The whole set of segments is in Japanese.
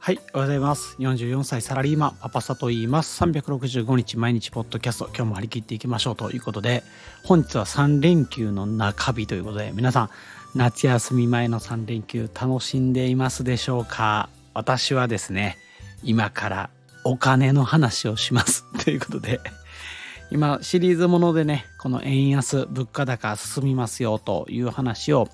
はい、おはようございます。44歳サラリーマンパパサと言います。365日毎日ポッドキャスト、今日も張り切っていきましょうということで、本日は3連休の中日ということで、皆さん夏休み前の3連休楽しんでいますでしょうか？私はですね、今からお金の話をしますということで、今シリーズものでね、この円安物価高進みますよという話を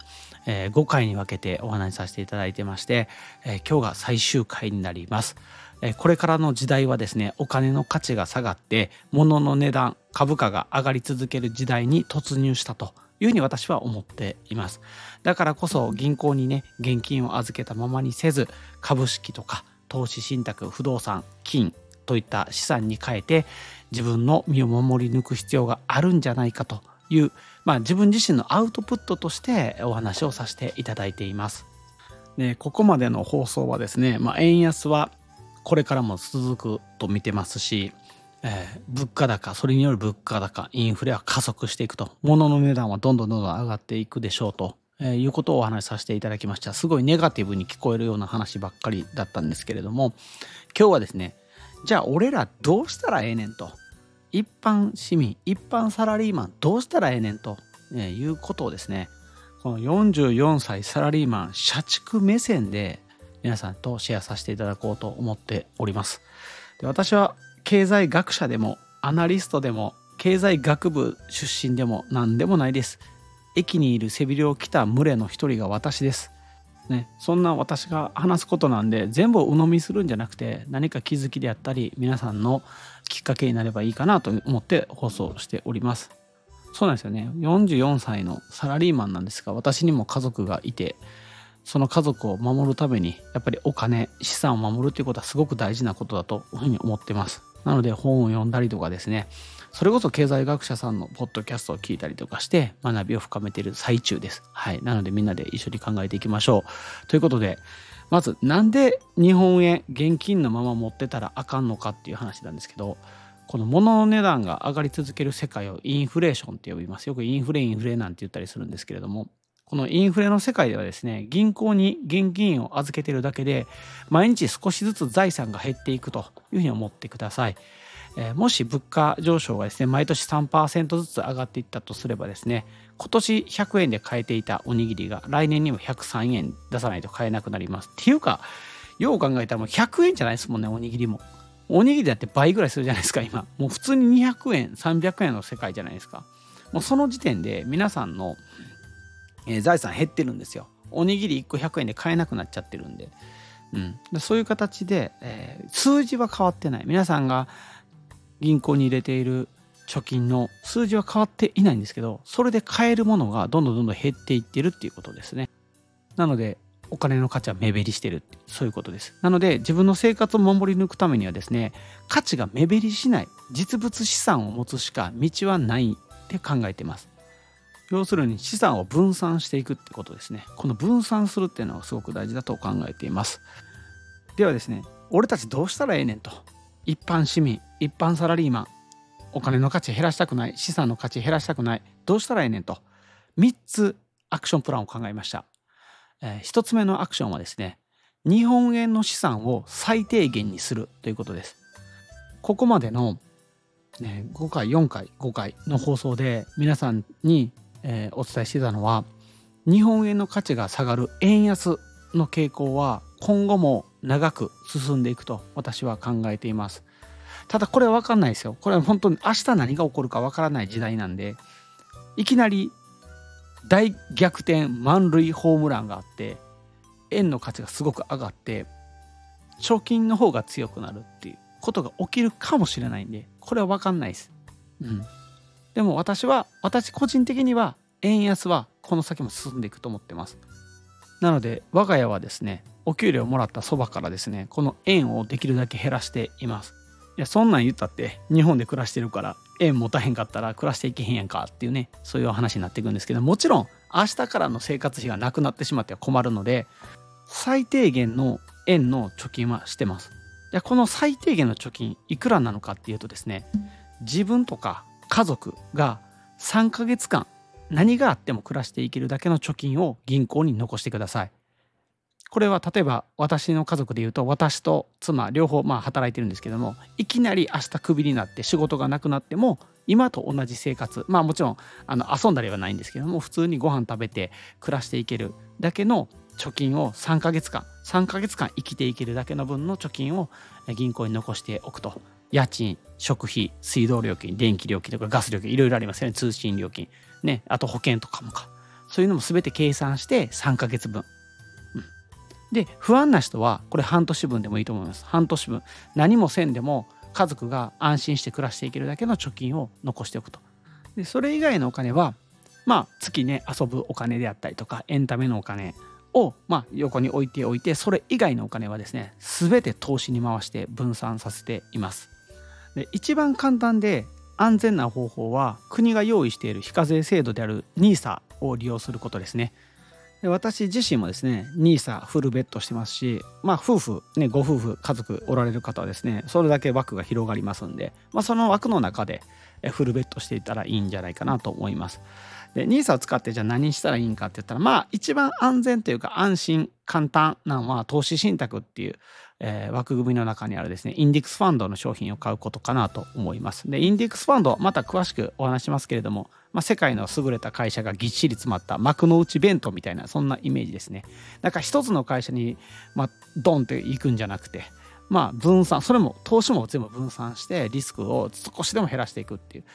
5回に分けてお話しさせていただいてまして、今日が最終回になります。これからの時代はですね、お金の価値が下がって物の値段、株価が上がり続ける時代に突入したというふうに私は思っています。だからこそ銀行にね、現金を預けたままにせず、株式とか投資信託、不動産、金といった資産に変えて自分の身を守り抜く必要があるんじゃないかという、自分自身のアウトプットとしてお話をさせていただいています。で、ここまでの放送はですね、円安はこれからも続くと見てますし、物価高、それによる物価高、インフレは加速していくと、物の値段はどんどん上がっていくでしょうと、いうことをお話しさせていただきました。すごいネガティブに聞こえるような話ばっかりだったんですけれども、今日はですね、じゃあ俺らどうしたらええねんと、一般市民、一般サラリーマンどうしたらええねんと、いうことをですね、この44歳サラリーマン社畜目線で皆さんとシェアさせていただこうと思っております。で、私は経済学者でもアナリストでも経済学部出身でも何でもないです。駅にいる背びれを着た群れの一人が私です。ね、そんな私が話すことなんで全部を鵜呑みするんじゃなくて、何か気づきであったり皆さんのきっかけになればいいかなと思って放送しております。そうなんですよね。44歳のサラリーマンなんですが、私にも家族がいて、その家族を守るためにやっぱりお金、資産を守るということはすごく大事なことだというふうに思ってます。なので本を読んだりとかですね、それこそ経済学者さんのポッドキャストを聞いたりとかして学びを深めている最中です。はい。なのでみんなで一緒に考えていきましょう。ということで、まずなんで日本円、現金のまま持ってたらあかんのかっていう話なんですけど、この物の値段が上がり続ける世界をインフレーションって呼びます。よくインフレなんて言ったりするんですけれども、このインフレの世界ではですね、銀行に現金を預けているだけで毎日少しずつ財産が減っていくというふうに思ってください。もし物価上昇がですね、毎年 3% ずつ上がっていったとすればですね、今年100円で買えていたおにぎりが来年にも103円出さないと買えなくなります。っていうか、よう考えたらもう100円じゃないですもんね、おにぎりも。おにぎりだって倍ぐらいするじゃないですか、今。もう普通に200円、300円の世界じゃないですか。もうその時点で皆さんの財産減ってるんですよ。おにぎり1個100円で買えなくなっちゃってるんで。そういう形で、数字は変わってない。皆さんが銀行に入れている貯金の数字は変わっていないんですけど、それで買えるものがどんどん減っていってるっていうことですね。なのでお金の価値は目減りしてるって、そういうことです。なので自分の生活を守り抜くためにはですね、価値が目減りしない実物資産を持つしか道はないって考えています。要するに資産を分散していくってことですね。この分散するっていうのはすごく大事だと考えています。ではですね、俺たちどうしたらええねんと。一般市民、一般サラリーマン、お金の価値減らしたくない、資産の価値減らしたくない、どうしたらええねんと、3つアクションプランを考えました。1つ目のアクションはですね、日本円の資産を最低限にするということです。ここまでの5回、4回、5回の放送で皆さんにお伝えしてたのは、日本円の価値が下がる円安の傾向は今後も長く進んでいくと私は考えています。ただこれは分かんないですよ。これは本当に明日何が起こるか分からない時代なんで、いきなり大逆転満塁ホームランがあって円の価値がすごく上がって貯金の方が強くなるっていうことが起きるかもしれないんで、これは分かんないです。でも私個人的には円安はこの先も進んでいくと思ってます。なので我が家はですね、お給料もらったそばからですね、この円をできるだけ減らしています。いや、そんなん言ったって日本で暮らしてるから円持たへんかったら暮らしていけへんやんかっていうね、そういう話になっていくんですけど、もちろん明日からの生活費がなくなってしまっては困るので、最低限の円の貯金はしてます。で、この最低限の貯金いくらなのかっていうとですね、自分とか家族が3ヶ月間何があっても暮らしていけるだけの貯金を銀行に残してください。 これは例えば私の家族でいうと、私と妻両方働いてるんですけども、いきなり明日クビになって仕事がなくなっても今と同じ生活、もちろん遊んだりはないんですけども、普通にご飯食べて暮らしていけるだけの貯金を3ヶ月間生きていけるだけの分の貯金を銀行に残しておくと。家賃、食費、水道料金、電気料金とかガス料金、いろいろありますよね。通信料金ね、あと保険とかもか、そういうのも全て計算して3ヶ月分。で、不安な人はこれ半年分でもいいと思います。半年分何もせんでも家族が安心して暮らしていけるだけの貯金を残しておくと。でそれ以外のお金は月ね、遊ぶお金であったりとかエンタメのお金を横に置いておいて、それ以外のお金はですね、全て投資に回して分散させています。で一番簡単で安全な方法は、国が用意している非課税制度である NISA を利用することですね。で私自身もですね NISA フルベットしてますし、夫婦ね、ご夫婦家族おられる方はですね、それだけ枠が広がりますんで、その枠の中でフルベットしていったらいいんじゃないかなと思います。で NISA を使ってじゃあ何したらいいんかって言ったら、一番安全というか安心簡単なのは投資信託っていう、枠組みの中にあるですねインデックスファンドの商品を買うことかなと思います。でインデックスファンドまた詳しくお話しますけれども、世界の優れた会社がぎっしり詰まった幕の内弁当みたいな、そんなイメージですね。だから一つの会社に、ドンっていくんじゃなくて、分散、それも投資も全部分散してリスクを少しでも減らしていくっていう、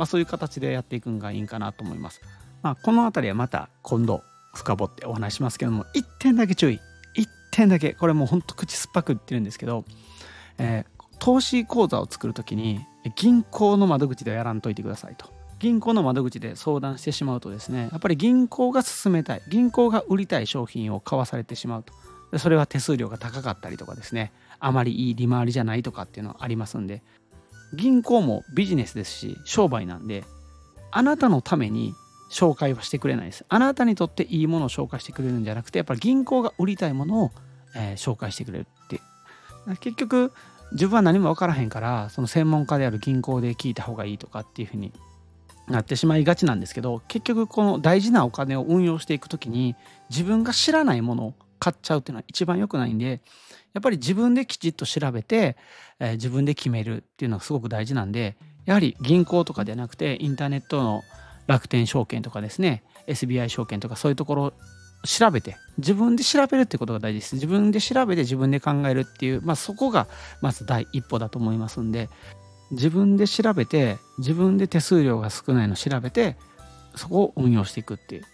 そういう形でやっていくのがいいんかなと思います。このあたりはまた今度深掘ってお話しますけども、1点だけ注意。1点だけ、これもうほんと口酸っぱく言ってるんですけど、投資口座を作るときに銀行の窓口ではやらんといてくださいと。銀行の窓口で相談してしまうとですね、やっぱり銀行が勧めたい、銀行が売りたい商品を買わされてしまうと。でそれは手数料が高かったりとかですね、あまりいい利回りじゃないとかっていうのはありますんで、銀行もビジネスですし商売なんで、あなたのために紹介はしてくれないです。あなたにとっていいものを紹介してくれるんじゃなくて、やっぱり銀行が売りたいものを、紹介してくれるって。結局自分は何も分からへんから、その専門家である銀行で聞いた方がいいとかっていうふうになってしまいがちなんですけど、結局この大事なお金を運用していくときに自分が知らないものを買っちゃうっていうのは一番良くないんで、やっぱり自分できちっと調べて、自分で決めるっていうのがすごく大事なんで、やはり銀行とかではなくてインターネットの楽天証券とかですね、 SBI 証券とかそういうところを調べて、自分で調べるってことが大事です。自分で調べて自分で考えるっていう、そこがまず第一歩だと思いますんで、自分で調べて、自分で手数料が少ないのを調べて、そこを運用していくっていう、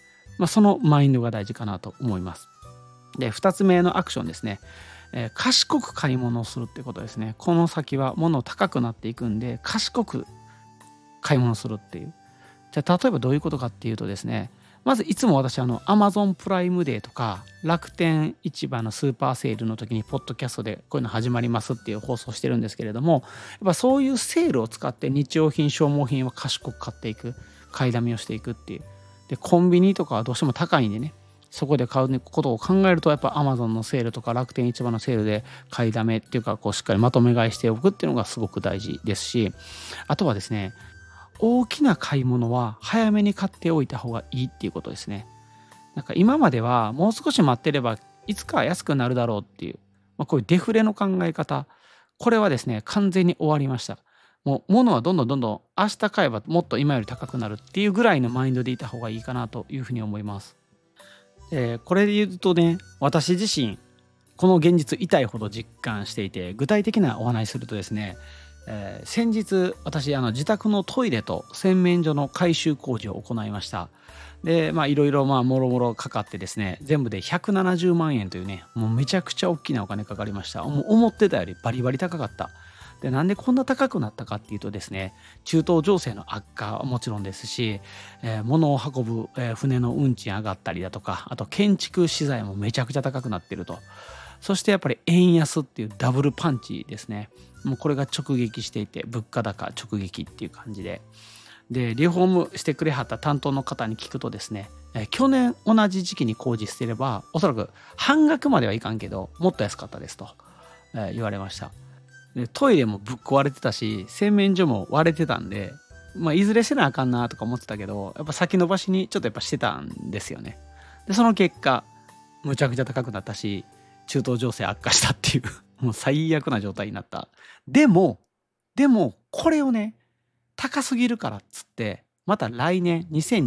そのマインドが大事かなと思います。で2つ目のアクションですね、賢く買い物をするってことですね。この先は物高くなっていくんで、賢く買い物するっていう。じゃあ例えばどういうことかっていうとですね、まずいつも私Amazon プライムデーとか楽天市場のスーパーセールの時にポッドキャストでこういうの始まりますっていう放送してるんですけれども、やっぱそういうセールを使って日用品消耗品を賢く買っていく、買いだめをしていくっていう。でコンビニとかはどうしても高いんでね、そこで買うことを考えると、やっぱ Amazon のセールとか楽天市場のセールで買いだめっていうか、しっかりまとめ買いしておくっていうのがすごく大事ですし、あとはですね、大きな買い物は早めに買っておいた方がいいっていうことですね。なんか今まではもう少し待ってればいつかは安くなるだろうっていう、こういうデフレの考え方、これはですね完全に終わりました。もう物はどんどん明日買えばもっと今より高くなるっていうぐらいのマインドでいた方がいいかなというふうに思います。これで言うとね、私自身この現実痛いほど実感していて、具体的なお話するとですね、先日私自宅のトイレと洗面所の改修工事を行いました。でいろいろもろもろかかってですね、全部で170万円というね、もうめちゃくちゃ大きなお金かかりました。もう思ってたよりバリバリ高かった。でなんでこんな高くなったかっていうとですね、中東情勢の悪化はもちろんですし、物を運ぶ、船の運賃上がったりだとか、あと建築資材もめちゃくちゃ高くなってると。そしてやっぱり円安っていうダブルパンチですね。もうこれが直撃していて、物価高直撃っていう感じで、リフォームしてくれはった担当の方に聞くとですね、去年同じ時期に工事してればおそらく半額まではいかんけどもっと安かったですと、言われました。でトイレもぶっ壊れてたし、洗面所も割れてたんで、いずれせなあかんなとか思ってたけど、やっぱ先延ばしにちょっとやっぱしてたんですよね。でその結果むちゃくちゃ高くなったし、 中東情勢悪化したっていうもう最悪な状態になった。でもこれをね、高すぎるからっつってまた来年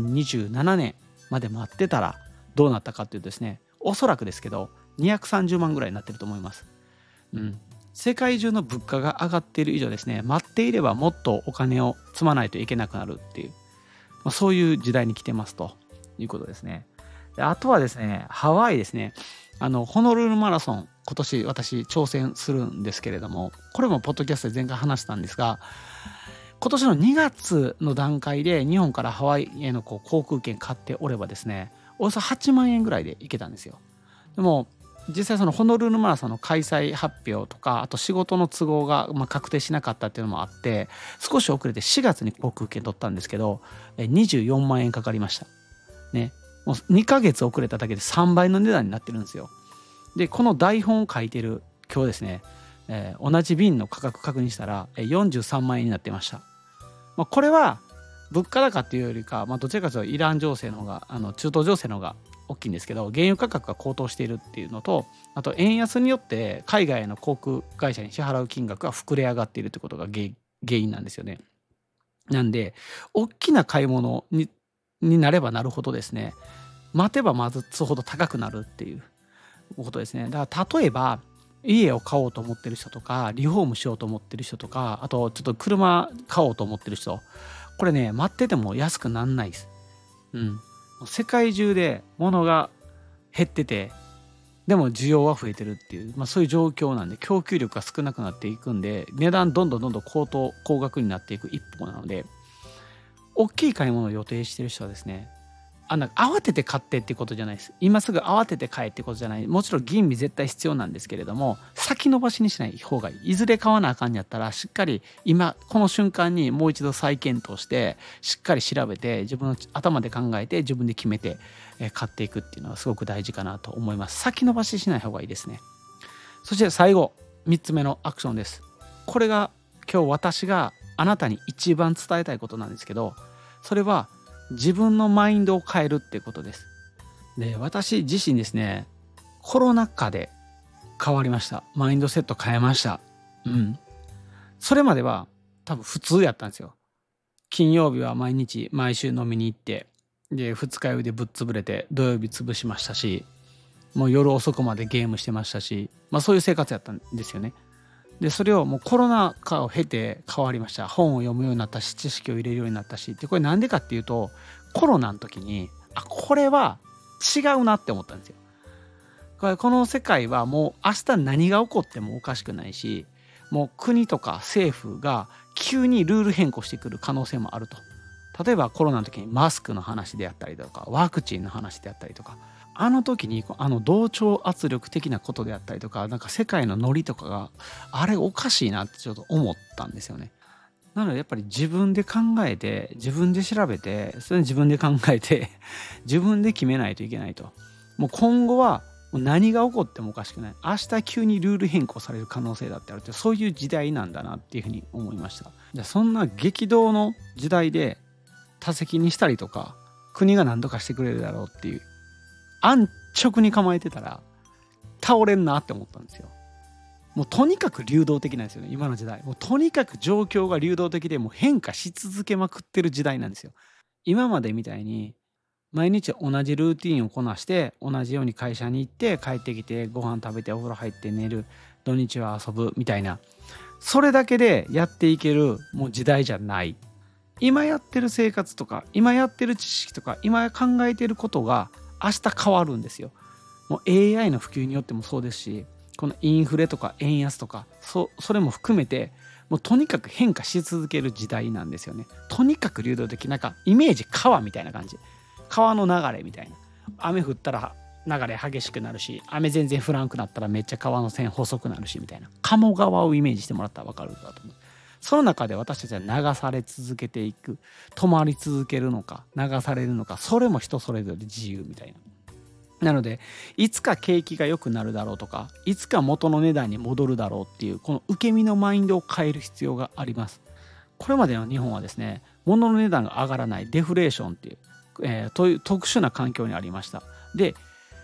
2027年まで待ってたらどうなったかっていうとですね、おそらくですけど230万ぐらいになってると思います。世界中の物価が上がっている以上ですね、待っていればもっとお金を積まないといけなくなるっていう、そういう時代に来てますということですね。であとはですね、ハワイですね、ホノルルマラソン今年私挑戦するんですけれども、これもポッドキャストで前回話したんですが、今年の2月の段階で日本からハワイへの航空券買っておればですね、およそ8万円ぐらいで行けたんですよ。でも実際そのホノルルマラソンの開催発表とか、あと仕事の都合が確定しなかったっていうのもあって少し遅れて4月に航空券取ったんですけど、24万円かかりましたね。もう2ヶ月遅れただけで3倍の値段になってるんですよ。でこの台本を書いてる今日ですね、同じ便の価格確認したら43万円になってました。これは物価高っていうよりか、どちらかというとイラン情勢の方が中東情勢の方が大きいんですけど、原油価格が高騰しているっていうのと、あと円安によって海外の航空会社に支払う金額が膨れ上がっているってことが原因なんですよね。なんで大きな買い物になればなるほどですね、待てば待つほど高くなるっていうことですね。だから例えば家を買おうと思ってる人とか、リフォームしようと思ってる人とか、あとちょっと車買おうと思ってる人、これね待ってても安くなんないです。世界中で物が減ってて、でも需要は増えてるっていう、そういう状況なんで、供給力が少なくなっていくんで、値段どんどん高額になっていく一方なので、大きい買い物を予定してる人はですね、慌てて買ってってことじゃないです。今すぐ慌てて買えってことじゃない。もちろん吟味絶対必要なんですけれども、先延ばしにしない方がいい。いずれ買わなあかんやったら、しっかり今この瞬間にもう一度再検討して、しっかり調べて、自分の頭で考えて自分で決めて買っていくっていうのはすごく大事かなと思います。先延ばししない方がいいですね。そして最後、3つ目のアクションです。これが今日私があなたに一番伝えたいことなんですけど、それは自分のマインドを変えるってことです。で、私自身ですね、コロナ禍で変わりました。マインドセット変えました。それまでは多分普通やったんですよ。金曜日は毎週飲みに行って、で二日酔いでぶっ潰れて土曜日潰しましたし、もう夜遅くまでゲームしてましたし、そういう生活やったんですよね。でそれをもうコロナ禍を経て変わりました。本を読むようになったし、知識を入れるようになったし。でこれなんでかっていうと、コロナの時にこれは違うなって思ったんですよ。この世界はもう明日何が起こってもおかしくないし、もう国とか政府が急にルール変更してくる可能性もあると。例えばコロナの時にマスクの話であったりとか、ワクチンの話であったりとか、あの時に同調圧力的なことであったりとか、世界のノリとかがあれおかしいなってちょっと思ったんですよね。なのでやっぱり自分で考えて、自分で調べて、それ自分で考えて自分で決めないといけないと。もう今後は何が起こってもおかしくない。明日急にルール変更される可能性だってあるって、そういう時代なんだなっていうふうに思いました。じゃあそんな激動の時代で多席にしたりとか、国が何とかしてくれるだろうっていう安直に構えてたら倒れんなって思ったんですよ。もうとにかく流動的なんですよね、今の時代。もうとにかく状況が流動的で、もう変化し続けまくってる時代なんですよ。今までみたいに毎日同じルーティンをこなして、同じように会社に行って帰ってきてご飯食べてお風呂入って寝る、土日は遊ぶみたいな、それだけでやっていけるもう時代じゃない。今やってる生活とか、今やってる知識とか、今考えてることが明日変わるんですよ。もう AI の普及によってもそうですし、このインフレとか円安とか、それも含めて、もうとにかく変化し続ける時代なんですよね。とにかく流動的、イメージ川みたいな感じ。川の流れみたいな。雨降ったら流れ激しくなるし、雨全然降らんくなったらめっちゃ川の線細くなるしみたいな。鴨川をイメージしてもらったら分かるかと思う。その中で私たちは流され続けていく、止まり続けるのか流されるのか、それも人それぞれ自由みたいな。なのでいつか景気が良くなるだろうとか、いつか元の値段に戻るだろうっていうこの受け身のマインドを変える必要があります。これまでの日本はですね、物の値段が上がらないデフレーションっていう、という特殊な環境にありました。で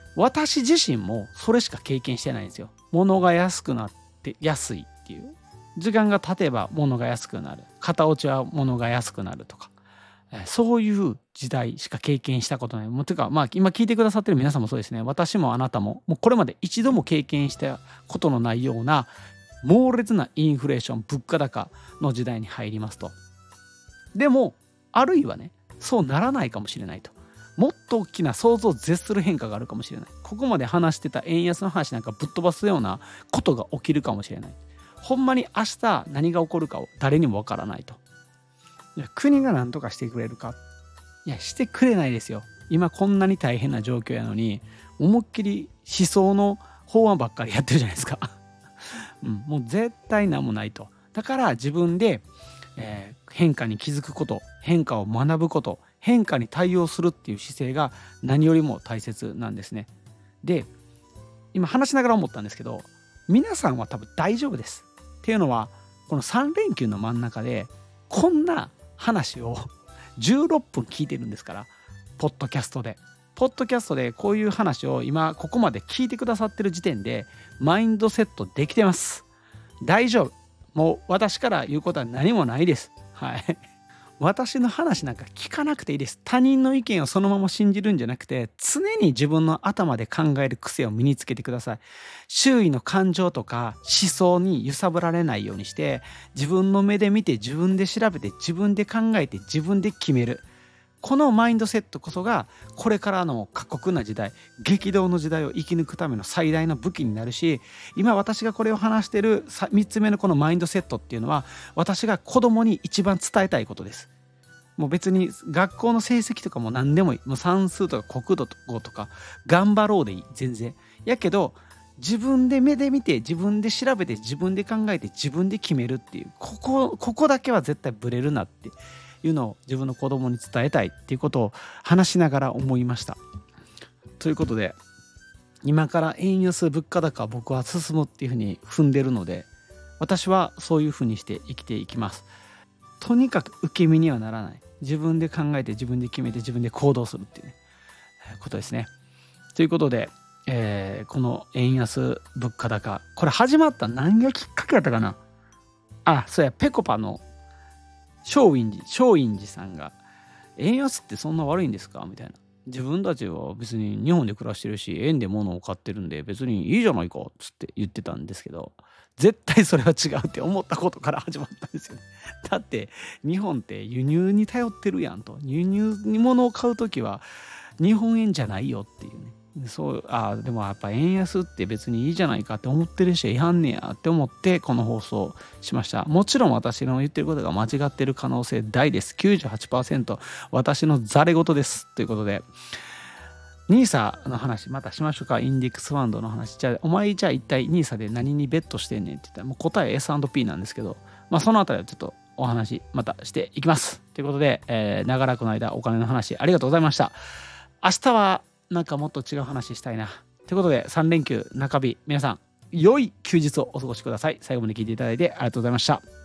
私自身もそれしか経験してないんですよ。物が安くなって安いっていう。時間が経てば物が安くなる。片落ちは物が安くなるとか。そういう時代しか経験したことない。もうてか、今聞いてくださってる皆さんもそうですね。私もあなたも、もうこれまで一度も経験したことのないような猛烈なインフレーション、物価高の時代に入りますと。でも、あるいはね、そうならないかもしれないと。もっと大きな想像を絶する変化があるかもしれない。ここまで話してた円安の話なんかぶっ飛ばすようなことが起きるかもしれない。ほんまに明日何が起こるかを誰にもわからないと。いや、国が何とかしてくれるか。いや、してくれないですよ。今こんなに大変な状況やのに、思いっきり思想の法案ばっかりやってるじゃないですか。もう絶対何もないと。だから自分で、変化に気づくこと、変化を学ぶこと、変化に対応するっていう姿勢が何よりも大切なんですね。で、今話しながら思ったんですけど、皆さんは多分大丈夫です。っていうのは、この3連休の真ん中でこんな話を16分聞いてるんですから、ポッドキャストでこういう話を今ここまで聞いてくださってる時点でマインドセットできてます。大丈夫。もう私から言うことは何もないです。はい。私の話なんか聞かなくていいです。他人の意見をそのまま信じるんじゃなくて、常に自分の頭で考える癖を身につけてください。周囲の感情とか思想に揺さぶられないようにして、自分の目で見て、自分で調べて、自分で考えて、自分で決める。このマインドセットこそが、これからの過酷な時代、激動の時代を生き抜くための最大の武器になるし、今私がこれを話している3つ目のこのマインドセットっていうのは、私が子供に一番伝えたいことです。もう別に学校の成績とかも何でもいい。もう算数とか国語とか頑張ろうでいい。全然。やけど、自分で目で見て、自分で調べて、自分で考えて、自分で決めるっていう、ここだけは絶対ブレるなっていうのを自分の子供に伝えたいっていうことを話しながら思いました。ということで、今から円安物価高僕は進むっていうふうに踏んでるので、私はそういうふうにして生きていきます。とにかく受け身にはならない。自分で考えて、自分で決めて、自分で行動するっていう、ことですね。ということで、この円安物価高、これ始まった何がきっかけやったかな。そうや、ぺこぱの松陰寺さんが、円安ってそんな悪いんですかみたいな。自分たちは別に日本で暮らしてるし、円で物を買ってるんで別にいいじゃないかっつって言ってたんですけど、絶対それは違うって思ったことから始まったんですよね。だって日本って輸入に頼ってるやんと。輸入に物を買うときは日本円じゃないよっていうね。でもやっぱ円安って別にいいじゃないかって思ってる人いはんねやって思ってこの放送しました。もちろん私の言ってることが間違ってる可能性大です。98% 私のざれ言です。ということで、NISA の話またしましょうか。インデックスファンドの話。お前一体 NISA で何にベットしてんねんって言ったら、もう答え S&P なんですけど、そのあたりはちょっとお話またしていきます。ということで、長らくの間お金の話ありがとうございました。明日はなんかもっと違う話したいな。ということで3連休中日、皆さん良い休日をお過ごしください。最後まで聞いていただいてありがとうございました。